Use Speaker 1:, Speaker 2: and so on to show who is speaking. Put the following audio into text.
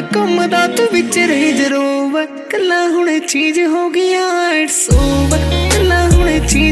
Speaker 1: ਘੁੰਮਦਾ ਤੂੰ ਵਿੱਚ ਰੇਂਜ ਰੋਵਰ, ਕੱਲਾ ਹੁਣ ਚੀਜ਼ ਹੋ ਗਿਆ ਇਟਸ ਓਵਰ, ਕੱਲਾ ਹੁਣ ਚੀਜ਼